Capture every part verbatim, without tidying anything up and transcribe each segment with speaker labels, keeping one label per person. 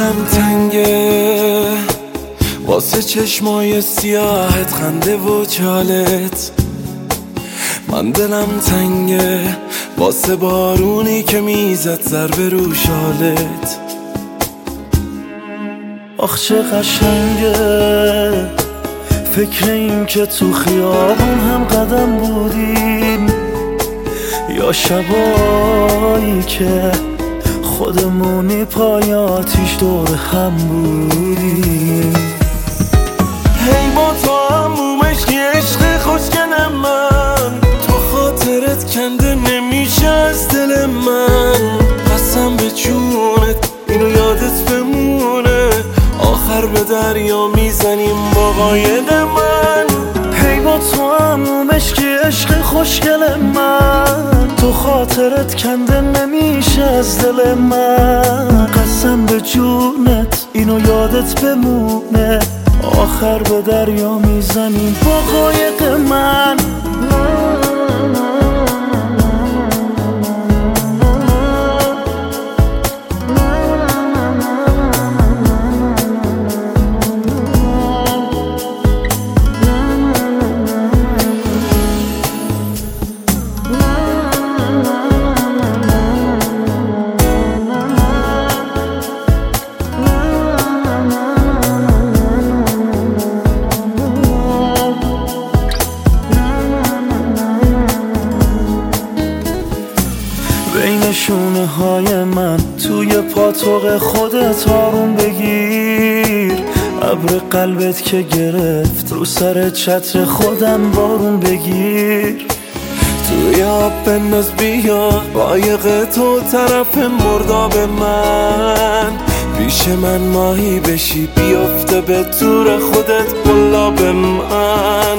Speaker 1: دلم تنگه واسه چشمای سیاهت، خنده و چالت. من دلم تنگه واسه بارونی که میزد ضربه رو شالت.
Speaker 2: آخ چه قشنگه فکر این که تو خیابون هم قدم بودیم، یا شبایی که خودمونی پای آتیش دور هم بودیم.
Speaker 1: هی با تو همومش که عشق خوشگل من، تو خاطرت کنده نمیشه از دل من. قسم به جونت اینو یادت بمونه، آخر به دریا میزنیم با قاید من.
Speaker 2: هی با تو همومش که عشق خوشگل من، تو خاطرت کنده نمیشه از دل من. قسم به جونت اینو یادت بمونه، آخر به دریا میزنیم با قایق من. بین شونه های من توی پاتوق خودت آروم بگیر. ابر قلبت که گرفت رو سر چتر خودم بارون بگیر.
Speaker 1: توی آب بنداز بیا قایق تو طرف مرداب من. پیش من ماهی بشی بیافته به تور خودت قلاب من.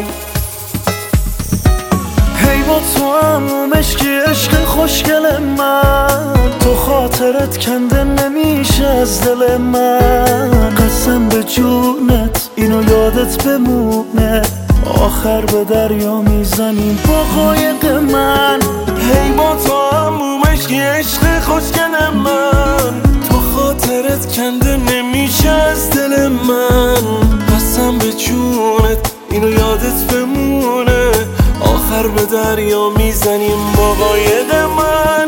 Speaker 2: هی با تو همومش که عشق خوشگل من، تو خاطرت کنده نمیشه از دل من. قسم به جونت اینو یادت بمونه، آخر به دریا میزنیم با قایق من.
Speaker 1: هی با تو همومش که عشق خوشگل من، تو خاطرت کنده نمیشه از دل من. قسم به جونت اینو یادت بمونه، آخر به دریا میزنیم با قایق من.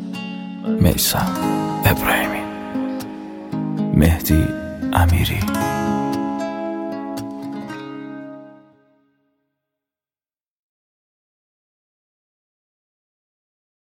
Speaker 3: میثم ابراهیمی، مهدی امیری.